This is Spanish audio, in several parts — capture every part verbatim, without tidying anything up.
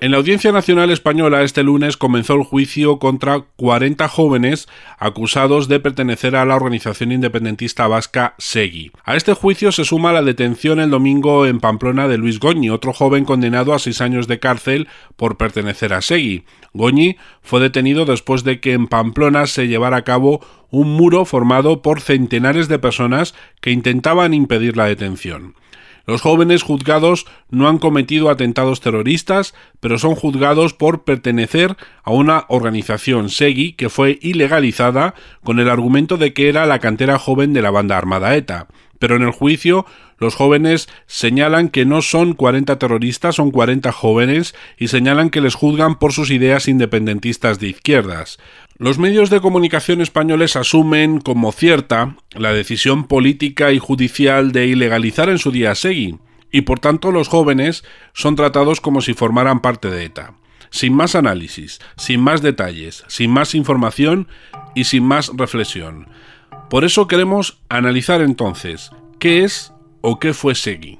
En la Audiencia Nacional Española este lunes comenzó el juicio contra cuarenta jóvenes acusados de pertenecer a la organización independentista vasca Segui. A este juicio se suma la detención el domingo en Pamplona de Luis Goñi, otro joven condenado a seis años de cárcel por pertenecer a Segui. Goñi fue detenido después de que en Pamplona se llevara a cabo un muro formado por centenares de personas que intentaban impedir la detención. Los jóvenes juzgados no han cometido atentados terroristas, pero son juzgados por pertenecer a una organización Segui que fue ilegalizada con el argumento de que era la cantera joven de la banda armada ETA. Pero en el juicio, los jóvenes señalan que no son cuarenta terroristas, son cuarenta jóvenes y señalan que les juzgan por sus ideas independentistas de izquierdas. Los medios de comunicación españoles asumen como cierta la decisión política y judicial de ilegalizar en su día a Segui, y por tanto los jóvenes son tratados como si formaran parte de ETA. Sin más análisis, sin más detalles, sin más información y sin más reflexión. Por eso queremos analizar entonces qué es o qué fue Segui.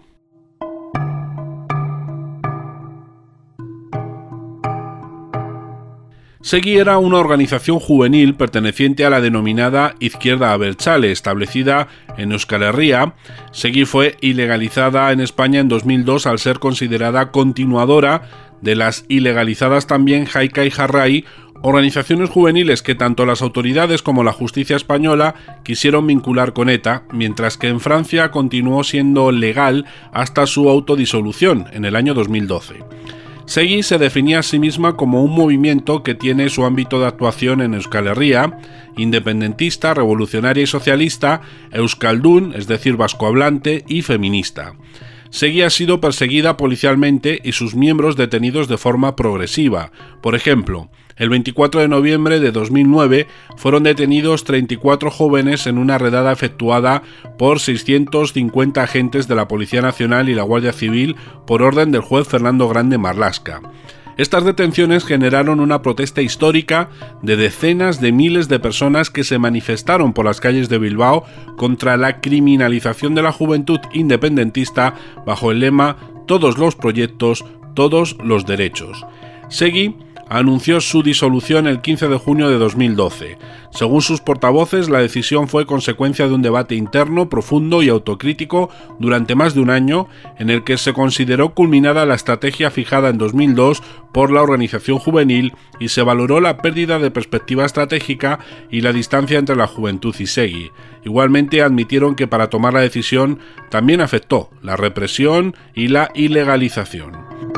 Segui era una organización juvenil perteneciente a la denominada Izquierda Abertzale, establecida en Euskal Herria. Segui fue ilegalizada en España en dos mil dos al ser considerada continuadora de las ilegalizadas también Jaika y Jarrai, organizaciones juveniles que tanto las autoridades como la justicia española quisieron vincular con ETA, mientras que en Francia continuó siendo legal hasta su autodisolución en el año dos mil doce. Segui se definía a sí misma como un movimiento que tiene su ámbito de actuación en Euskal Herria, independentista, revolucionaria y socialista, euskaldun, es decir, vascohablante, y feminista. Segui ha sido perseguida policialmente y sus miembros detenidos de forma progresiva. Por ejemplo, el veinticuatro de noviembre de dos mil nueve fueron detenidos treinta y cuatro jóvenes en una redada efectuada por seiscientos cincuenta agentes de la Policía Nacional y la Guardia Civil por orden del juez Fernando Grande Marlaska. Estas detenciones generaron una protesta histórica de decenas de miles de personas que se manifestaron por las calles de Bilbao contra la criminalización de la juventud independentista bajo el lema «Todos los proyectos, todos los derechos». Segui anunció su disolución el quince de junio de dos mil doce. Según sus portavoces, la decisión fue consecuencia de un debate interno, profundo y autocrítico durante más de un año, en el que se consideró culminada la estrategia fijada en dos mil dos por la organización juvenil y se valoró la pérdida de perspectiva estratégica y la distancia entre la juventud y Segui. Igualmente admitieron que para tomar la decisión también afectó la represión y la ilegalización.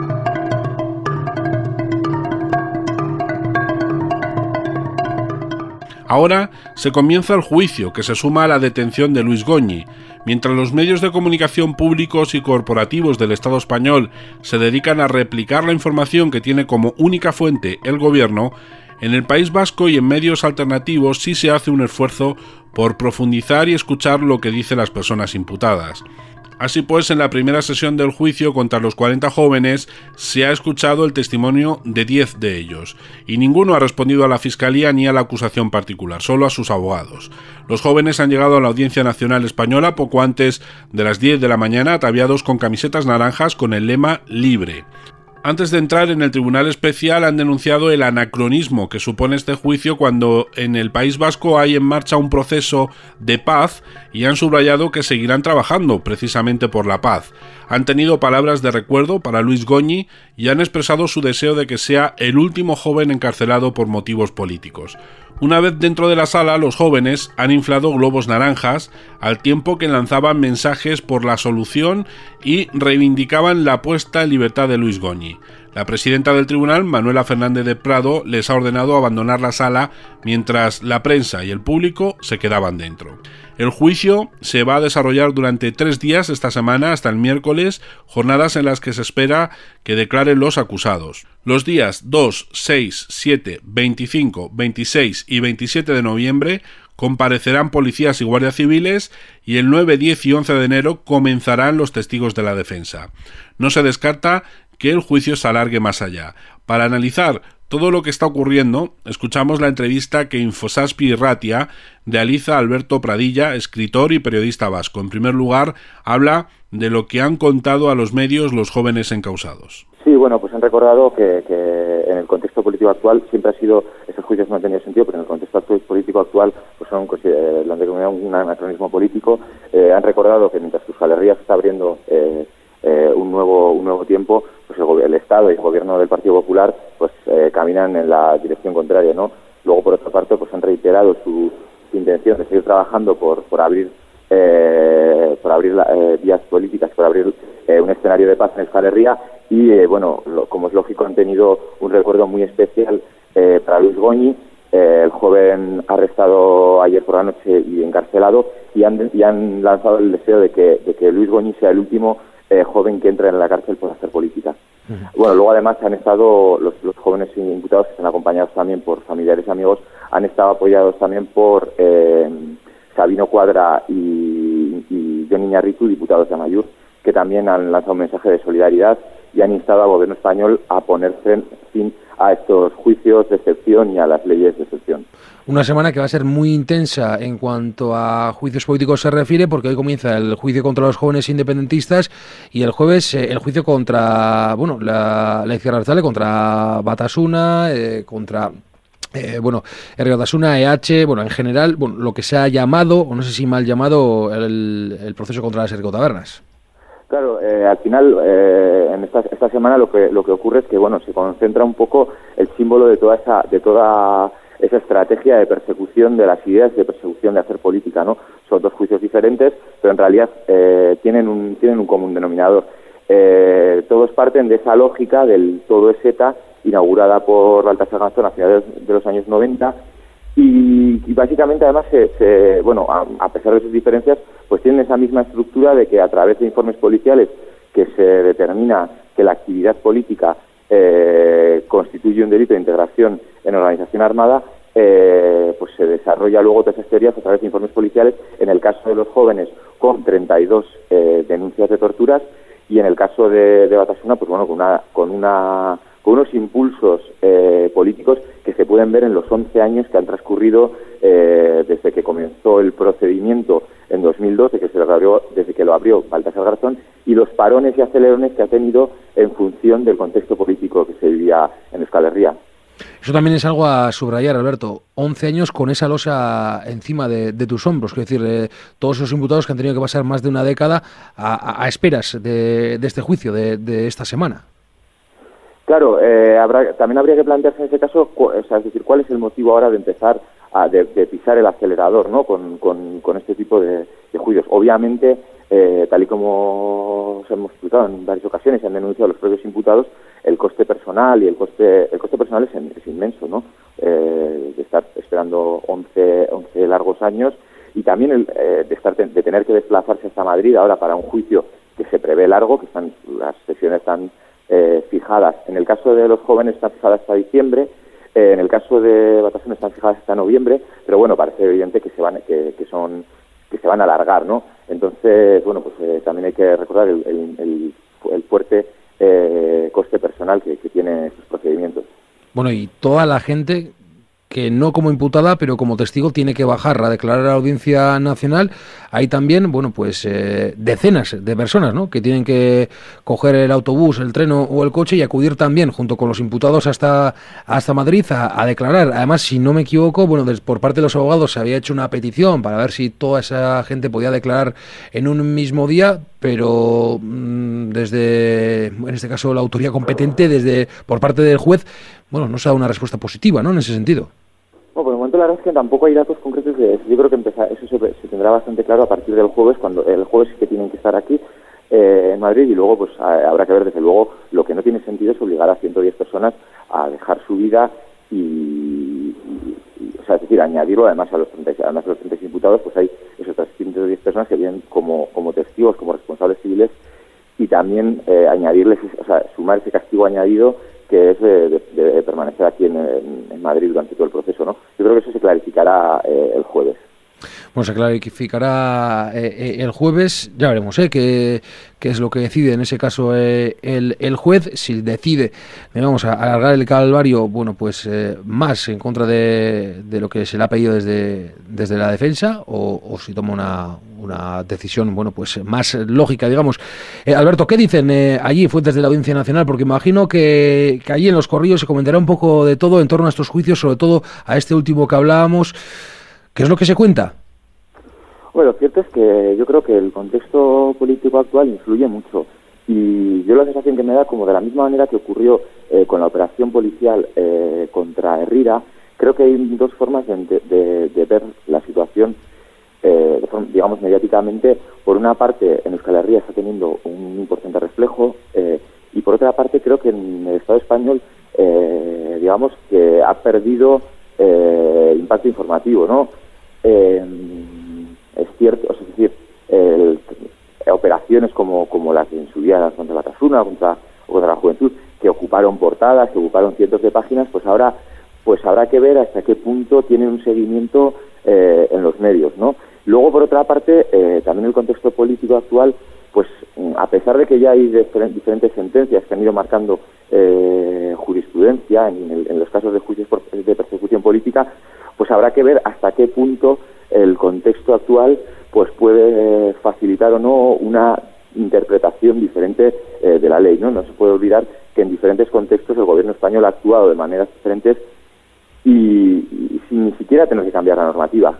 Ahora se comienza el juicio, que se suma a la detención de Luis Goñi. Mientras los medios de comunicación públicos y corporativos del Estado español se dedican a replicar la información que tiene como única fuente el gobierno, en el País Vasco y en medios alternativos sí se hace un esfuerzo por profundizar y escuchar lo que dicen las personas imputadas. Así pues, en la primera sesión del juicio contra los cuarenta jóvenes se ha escuchado el testimonio de diez de ellos, y ninguno ha respondido a la Fiscalía ni a la acusación particular, solo a sus abogados. Los jóvenes han llegado a la Audiencia Nacional Española poco antes de las diez de la mañana, ataviados con camisetas naranjas con el lema «Libre». Antes de entrar en el Tribunal Especial han denunciado el anacronismo que supone este juicio cuando en el País Vasco hay en marcha un proceso de paz y han subrayado que seguirán trabajando precisamente por la paz. Han tenido palabras de recuerdo para Luis Goñi y han expresado su deseo de que sea el último joven encarcelado por motivos políticos. Una vez dentro de la sala, los jóvenes han inflado globos naranjas al tiempo que lanzaban mensajes por la solución y reivindicaban la puesta en libertad de Luis Goñi. La presidenta del tribunal, Manuela Fernández de Prado, les ha ordenado abandonar la sala mientras la prensa y el público se quedaban dentro. El juicio se va a desarrollar durante tres días esta semana hasta el miércoles, jornadas en las que se espera que declaren los acusados. Los días dos, seis, siete, veinticinco, veintiséis y veintisiete de noviembre comparecerán policías y guardias civiles y el nueve, diez y once de enero comenzarán los testigos de la defensa. No se descarta que el juicio se alargue más allá. Para analizar todo lo que está ocurriendo, escuchamos la entrevista que Infosaspi Irratia realiza a Alberto Pradilla, escritor y periodista vasco. En primer lugar, habla de lo que han contado a los medios los jóvenes encausados. Sí, bueno, pues han recordado que, que en el contexto político actual siempre ha sido, estos juicios no han tenido sentido, pero en el contexto político actual pues son eh, lo han denominado un anacronismo político. Eh, han recordado que mientras Euskal Herria se está abriendo eh, eh, un nuevo un nuevo tiempo, pues el, el Estado y el gobierno del Partido Popular pues eh, caminan en la dirección contraria, ¿no? Luego, por otra parte, pues han reiterado su, su intención de seguir trabajando por por abrir eh, por abrir la, eh, vías políticas, por abrir eh, un escenario de paz en Euskal Herria. Y, eh, bueno, lo, como es lógico, han tenido un recuerdo muy especial eh, para Luis Goñi, eh, el joven arrestado ayer por la noche y encarcelado, y han, y han lanzado el deseo de que, de que Luis Goñi sea el último eh, joven que entre en la cárcel por hacer política. Uh-huh. Bueno, luego además han estado, los, los jóvenes imputados, que están acompañados también por familiares y amigos, han estado apoyados también por eh, Sabino Cuadra y, y Jon Iñarritu, diputados de Amaiur, que también han lanzado un mensaje de solidaridad y han instado al gobierno español a poner fin a estos juicios de excepción y a las leyes de excepción. Una semana que va a ser muy intensa en cuanto a juicios políticos se refiere, porque hoy comienza el juicio contra los jóvenes independentistas y el jueves eh, el juicio contra, bueno, la, la izquierda abertzale, contra Batasuna, eh, contra... Eh, bueno, Herri Batasuna, E H, bueno, en general, bueno, lo que se ha llamado, o no sé si mal llamado, el, el proceso contra las ercotabernas. Claro, eh, al final, eh, en esta, esta semana lo que lo que ocurre es que, bueno, se concentra un poco el símbolo de toda esa de toda esa estrategia de persecución de las ideas, de persecución de hacer política, ¿no? Son dos juicios diferentes, pero en realidad eh, tienen un tienen un común denominador. Eh, todos parten de esa lógica del todo es ETA, inaugurada por Baltasar Garzón a finales de los años noventa. Y, y básicamente además se, se bueno a, a pesar de sus diferencias pues tienen esa misma estructura de que a través de informes policiales que se determina que la actividad política eh, constituye un delito de integración en organización armada, eh, pues se desarrolla luego todas esas teorías a través de informes policiales, en el caso de los jóvenes con treinta y dos eh, denuncias de torturas, y en el caso de, de Batasuna pues bueno con una con una con unos impulsos eh, políticos que se pueden ver en los once años que han transcurrido eh, desde que comenzó el procedimiento en dos mil dos, desde que, se lo abrió, desde que lo abrió Baltasar Garzón, y los parones y acelerones que ha tenido en función del contexto político que se vivía en Euskal Herria. Eso también es algo a subrayar, Alberto. once años con esa losa encima de, de tus hombros. Es decir, eh, todos esos imputados que han tenido que pasar más de una década a, a, a esperas de, de este juicio, de, de esta semana. Claro, eh, habrá, también habría que plantearse en ese caso, cu- o sea, es decir, cuál es el motivo ahora de empezar a de, de pisar el acelerador, ¿no? Con, con, con este tipo de, de juicios. Obviamente, eh, tal y como se hemos explicado en varias ocasiones, se han denunciado los propios imputados, el coste personal y el coste el coste personal es, en, es inmenso, ¿no? Eh, de estar esperando once, once largos años, y también el, eh, de estar de tener que desplazarse hasta Madrid ahora para un juicio que se prevé largo, que están las sesiones están eh, fijadas. En el caso de los jóvenes están fijadas hasta diciembre. Eh, en el caso de Batasuna están fijadas hasta noviembre, pero bueno, parece evidente que se van que, que son que se van a alargar, ¿no? Entonces, bueno, pues eh, también hay que recordar el, el, el, el fuerte eh, coste personal que, que tienen estos procedimientos. Bueno, y toda la gente que no como imputada, pero como testigo tiene que bajar a declarar a la Audiencia Nacional. Hay también, bueno, pues eh, decenas de personas, ¿no?, que tienen que coger el autobús, el tren o el coche y acudir también, junto con los imputados, hasta, hasta Madrid a, a declarar. Además, si no me equivoco, bueno, des, por parte de los abogados se había hecho una petición para ver si toda esa gente podía declarar en un mismo día, pero mmm, desde, en este caso, la autoridad competente, desde por parte del juez, bueno, no se da una respuesta positiva, ¿no?, en ese sentido. Bueno, por el momento la verdad es que tampoco hay datos concretos de eso. Yo creo que empezar, eso se, se tendrá bastante claro a partir del jueves, cuando el jueves sí que tienen que estar aquí eh, en Madrid, y luego pues a, habrá que ver, desde luego, lo que no tiene sentido es obligar a ciento diez personas a dejar su vida y, y, y o sea, es decir, añadirlo además a los treinta, además a los treinta imputados, pues hay esas otras ciento diez personas que vienen como, como testigos, como responsables civiles, y también eh, añadirles, o sea, sumar ese castigo añadido que es de, de, de permanecer aquí en, en, en Madrid durante todo el proceso, ¿no? Yo creo que eso se clarificará eh, el jueves. Bueno, se clarificará eh, el jueves, ya veremos ¿eh? qué, qué es lo que decide en ese caso eh, el, el juez, si decide, digamos, a alargar el calvario, bueno, pues eh, más en contra de, de lo que se le ha pedido desde, desde la defensa, o, o si toma una, una decisión, bueno, pues más lógica, digamos. Eh, Alberto, ¿qué dicen eh, allí fuentes de la Audiencia Nacional? Porque imagino que, que allí en los corrillos se comentará un poco de todo en torno a estos juicios, sobre todo a este último que hablábamos. ¿Qué es lo que se cuenta? Bueno, lo cierto es que yo creo que el contexto político actual influye mucho, y yo la sensación que me da, como de la misma manera que ocurrió eh, con la operación policial eh, contra Herrera, creo que hay dos formas de, de, de ver la situación, eh, de forma, digamos, mediáticamente. Por una parte, en Euskal Herria está teniendo un importante reflejo, eh, y por otra parte creo que en el Estado español, eh, digamos, que ha perdido eh, impacto informativo, ¿no? Eh, Es cierto, es decir, el, operaciones como, como las en su día contra Batasuna o contra, o contra la juventud, que ocuparon portadas, que ocuparon cientos de páginas, pues ahora pues habrá que ver hasta qué punto tienen un seguimiento eh, en los medios, ¿no? Luego, por otra parte, eh, también el contexto político actual, pues a pesar de que ya hay diferentes sentencias que han ido marcando eh, jurisprudencia en, el, en los casos de juicios por, de persecución política, pues habrá que ver hasta qué punto el contexto actual pues puede facilitar o no una interpretación diferente eh, de la ley, ¿no? No se puede olvidar que en diferentes contextos el gobierno español ha actuado de maneras diferentes y, y sin ni siquiera tener que cambiar la normativa.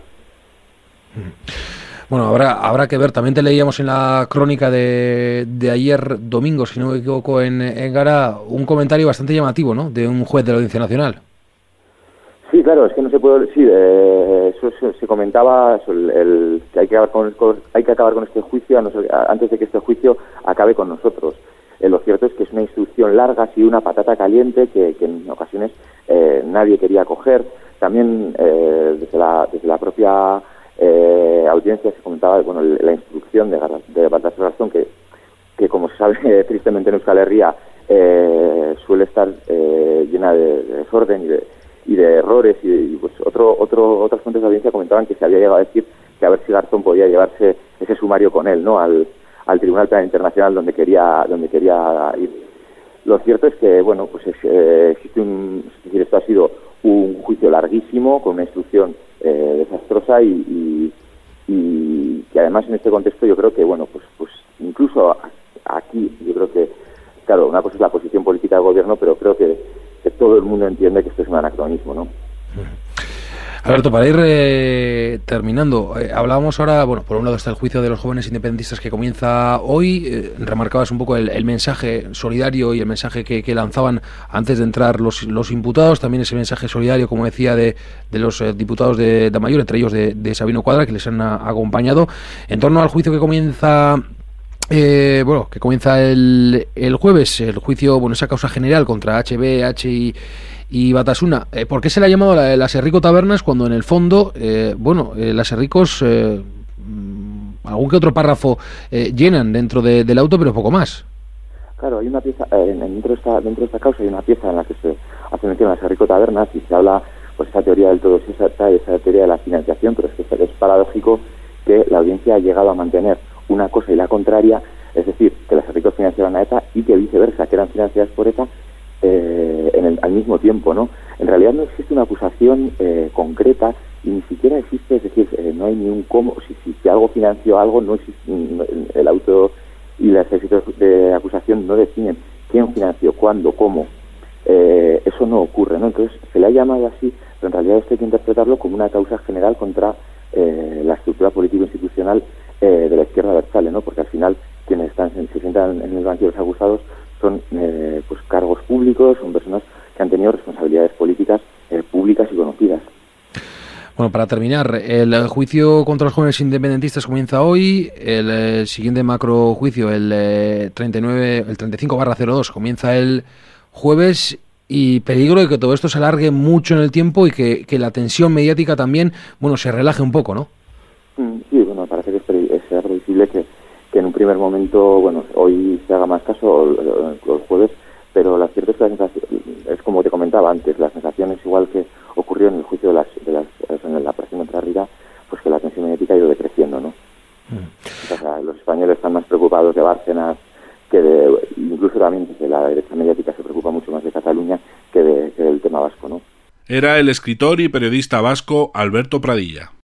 Bueno, habrá habrá que ver. También te leíamos en la crónica de, de ayer domingo, si no me equivoco, en, en Gara, un comentario bastante llamativo, ¿no?, de un juez de la Audiencia Nacional. Sí, claro, es que no se puede. Sí, eh, eso, eso se comentaba, eso, el, el, que hay que acabar con, con hay que acabar con este juicio a no ser, a, antes de que este juicio acabe con nosotros. Eh, lo cierto es que es una instrucción larga, ha sido una patata caliente que, que en ocasiones eh, nadie quería coger. También eh, desde la desde la propia eh, audiencia se comentaba, bueno, la instrucción de, de Baltasar Garzón, que que como se sabe tristemente en Euskal Herria eh, suele estar eh, llena de, de desorden y de y de errores, y, y pues otro otro otras fuentes de audiencia comentaban que se había llegado a decir que a ver si Garzón podía llevarse ese sumario con él, ¿no?, al, al Tribunal Penal Internacional donde quería donde quería ir. Lo cierto es que, bueno, pues es, eh, existe un, es decir, esto ha sido un juicio larguísimo con una instrucción eh, desastrosa y, y, y que además en este contexto yo creo que, bueno, pues pues incluso aquí yo creo que, claro, una cosa es la posición política del gobierno, pero creo que que todo el mundo entiende que esto es un anacronismo, ¿no? Alberto, para ir eh, terminando, eh, hablábamos ahora, bueno, por un lado está el juicio de los jóvenes independentistas que comienza hoy, eh, remarcabas un poco el, el mensaje solidario y el mensaje que, que lanzaban antes de entrar los, los imputados, también ese mensaje solidario, como decía, de, de los eh, diputados de Damayor, entre ellos de, de Sabino Cuadra, que les han a, acompañado, en torno al juicio que comienza... Eh, bueno, que comienza el, el jueves, el juicio, bueno, esa causa general contra H B, H y, y Batasuna. Eh, ¿Por qué se le ha llamado la, las Herrico Tabernas cuando en el fondo, eh, bueno, eh, las Herricos, eh, algún que otro párrafo eh, llenan dentro de, del auto, pero poco más? Claro, hay una pieza, eh, dentro, de esta, dentro de esta causa hay una pieza en la que se hace mención a las Herrico Tabernas y se habla, pues, esa teoría del todo, esa, esa teoría de la financiación, pero es que es paradójico que la audiencia ha llegado a mantener una cosa y la contraria, es decir, que las Herricos financiaban a ETA y que viceversa, que eran financiadas por ETA eh, en el, al mismo tiempo, ¿no? En realidad no existe una acusación eh, concreta y ni siquiera existe, es decir, eh, no hay ni un cómo, si, si, si algo financió algo, no existe, el auto y las éxitos de acusación no definen quién financió, cuándo, cómo. Eh, eso no ocurre, ¿no? Entonces se le ha llamado así, pero en realidad esto hay que interpretarlo como una causa general contra eh, la estructura político-institucional Eh, de la izquierda abertzale, ¿no? Porque al final quienes están se sientan en el banquillo de los acusados son eh, pues cargos públicos, son personas que han tenido responsabilidades políticas eh, públicas y conocidas. Bueno, para terminar, el juicio contra los jóvenes independentistas comienza hoy, el eh, siguiente macro juicio, el eh, treinta y nueve, el treinta y cinco barra cero dos, comienza el jueves. Y peligro de que todo esto se alargue mucho en el tiempo y que, que la tensión mediática también, bueno, se relaje un poco, ¿no? Sí, bueno, parece que es, pre- es previsible que, que en un primer momento, bueno, hoy se haga más caso los jueves, pero la cierta es que la sensación, es como te comentaba antes, la sensación es igual que ocurrió en el juicio de las, de las en la operación contra Herrera, pues que la tensión mediática ha ido decreciendo, ¿no? Mm. O sea, los españoles están más preocupados de Bárcenas que de, incluso también desde la derecha mediática se preocupa mucho más de Cataluña que, de, que del tema vasco, ¿no? Era el escritor y periodista vasco Alberto Pradilla.